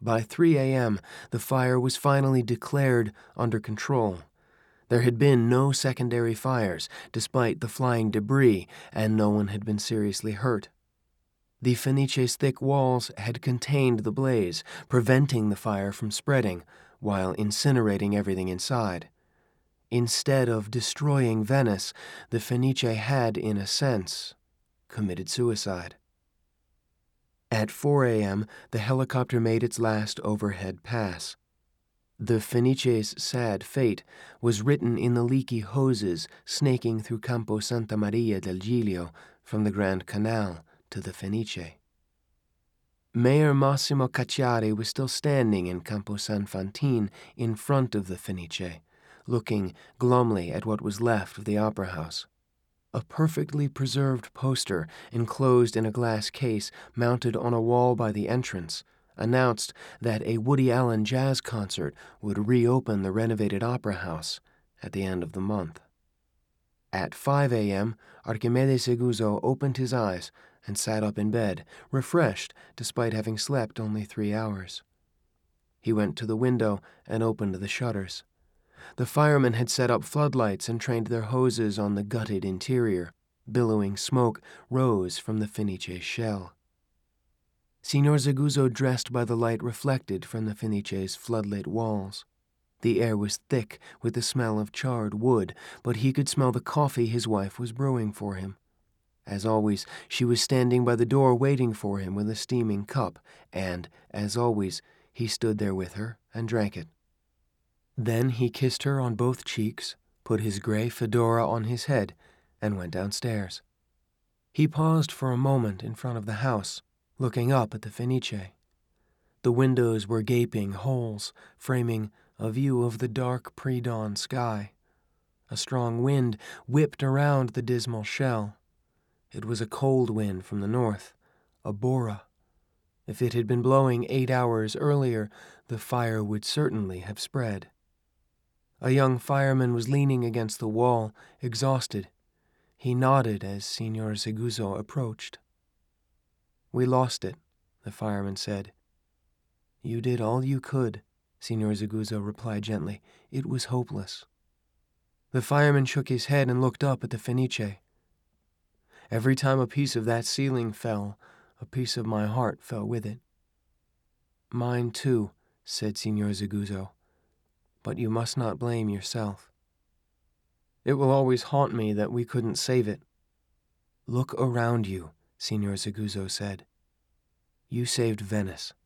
By 3 a.m., the fire was finally declared under control. There had been no secondary fires, despite the flying debris, and no one had been seriously hurt. The Fenice's thick walls had contained the blaze, preventing the fire from spreading, while incinerating everything inside. Instead of destroying Venice, the Fenice had, in a sense, committed suicide. At 4 a.m., the helicopter made its last overhead pass. The Fenice's sad fate was written in the leaky hoses snaking through Campo Santa Maria del Giglio from the Grand Canal to the Fenice. Mayor Massimo Cacciari was still standing in Campo San Fantine in front of the Fenice, looking glumly at what was left of the opera house. A perfectly preserved poster, enclosed in a glass case mounted on a wall by the entrance, announced that a Woody Allen jazz concert would reopen the renovated opera house at the end of the month. At 5 a.m., Archimedes Seguso opened his eyes and sat up in bed, refreshed despite having slept only 3 hours. He went to the window and opened the shutters. The firemen had set up floodlights and trained their hoses on the gutted interior. Billowing smoke rose from the Fenice's shell. Signor Seguso dressed by the light reflected from the Fenice's floodlit walls. The air was thick with the smell of charred wood, but he could smell the coffee his wife was brewing for him. As always, she was standing by the door waiting for him with a steaming cup, and, as always, he stood there with her and drank it. Then he kissed her on both cheeks, put his gray fedora on his head, and went downstairs. He paused for a moment in front of the house, looking up at the Fenice. The windows were gaping holes, framing a view of the dark pre-dawn sky. A strong wind whipped around the dismal shell. It was a cold wind from the north, a bora. If it had been blowing 8 hours earlier, the fire would certainly have spread. A young fireman was leaning against the wall, exhausted. He nodded as Signor Seguso approached. "We lost it," the fireman said. "You did all you could," Signor Seguso replied gently. "It was hopeless." The fireman shook his head and looked up at the Fenice. "Every time a piece of that ceiling fell, a piece of my heart fell with it." "Mine too," said Signor Seguso. "But you must not blame yourself. It will always haunt me that we couldn't save it." "Look around you," Signor Seguso said. "You saved Venice.